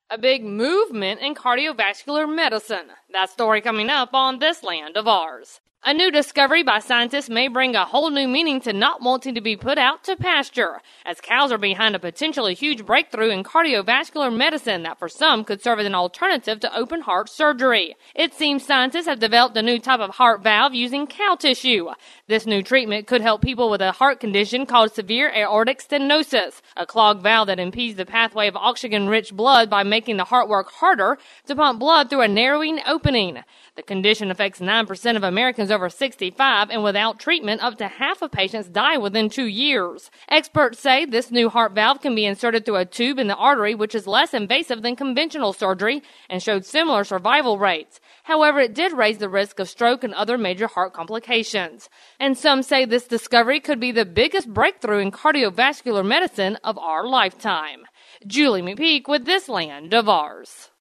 A big movement in cardiovascular medicine. That story coming up on This Land of Ours. A new discovery by scientists may bring a whole new meaning to not wanting to be put out to pasture, as cows are behind a potentially huge breakthrough in cardiovascular medicine that for some could serve as an alternative to open heart surgery. It seems scientists have developed a new type of heart valve using cow tissue. This new treatment could help people with a heart condition called severe aortic stenosis, a clogged valve that impedes the pathway of oxygen-rich blood by making the heart work harder to pump blood through a narrowing opening. The condition affects 9% of Americans over 65, and without treatment, up to half of patients die within 2 years. Experts say this new heart valve can be inserted through a tube in the artery, which is less invasive than conventional surgery and showed similar survival rates. However, it did raise the risk of stroke and other major heart complications. And some say this discovery could be the biggest breakthrough in cardiovascular medicine of our lifetime. Julie McPeak with This Land of Ours.